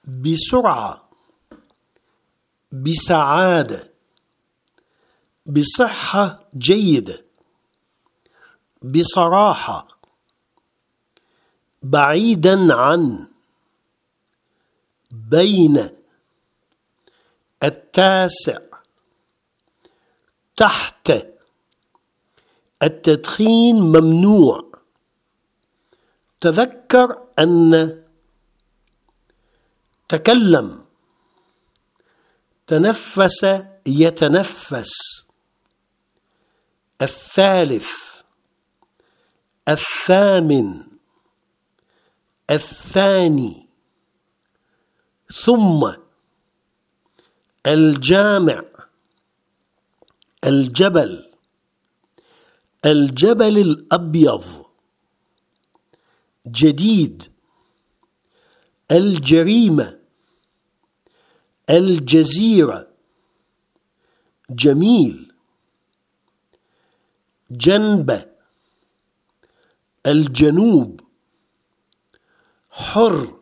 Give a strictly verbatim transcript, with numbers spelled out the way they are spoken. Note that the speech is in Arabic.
بسرعة، بسعادة، بصحة جيدة، بصراحة، بعيدا عن، بين، التاسع، تحت، التدخين ممنوع. تذكر أن، تكلم، تنفس يتنفس. الثالث، الثامن، الثاني، ثم، الجامع، الجبل، الجبل الأبيض، جديد، الجريمة، الجزيرة، جميل، جنب، الجنوب، حر،